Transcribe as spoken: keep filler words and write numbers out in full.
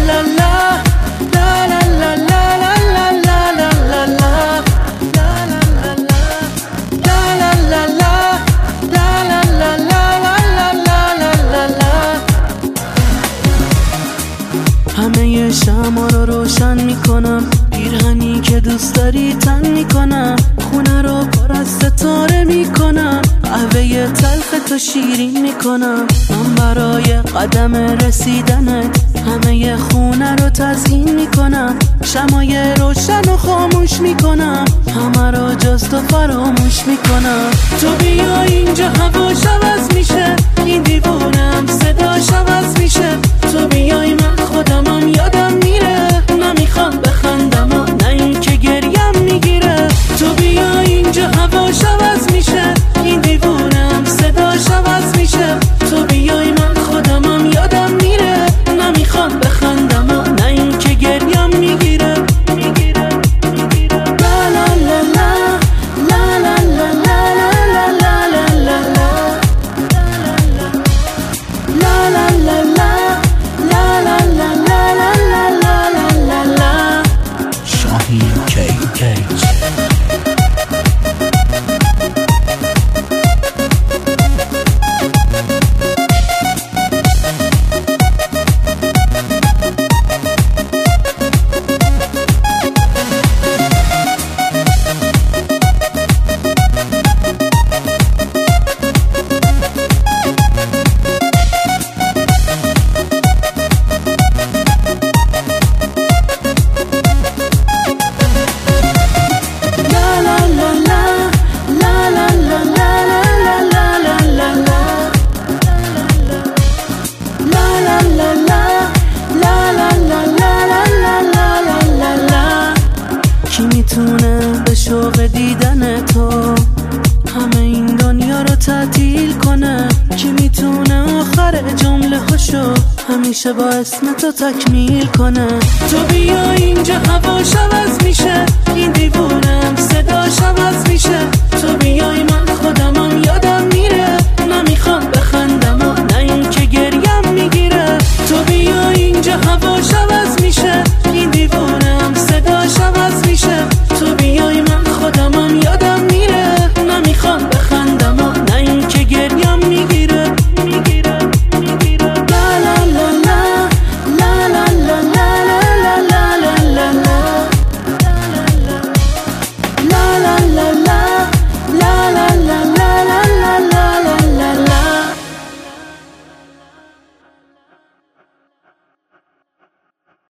همه شمع رو روشن میکنم، پیرهنی که دوست داری تن میکنم، خونه رو پر از ستاره میکنم، قهوه تلخ تو شیرین میکنم. من برای قدم رسیدنت همه خونه رو تزیین میکنم، شمعای روشن و خاموش میکنم، همه رو جز تو فراموش میکنم. تو بیا اینجا هواش عوض میشه، این دیوونم صداش عوض میشه. تو بیای من خودمم یادم میره، نمیخوام بخندم و نه این که گریم میگیره. تو بیا اینجا هواش عوض میشه، این دیوونم صداش عوض میشه. تو بیای من خودمم یادم میره، نمیخوام بخندم و نه این که گریم میگیره میگیره میگیره. لا لا لا لا لا لا لا لا لا لا لا لا لا لا لا. شاهین کی کیج. کی میتونه به شوق دیدن تو همه این دنیا رو تعطیل کنه؟ کی میتونه آخر جمله هاشو همیشه با اسم تو تکمیل کنه؟ تو بیا اینجا هواش عوض میشه، این دیوونم صداش عوض میشه. تو بیای من خودمم یادم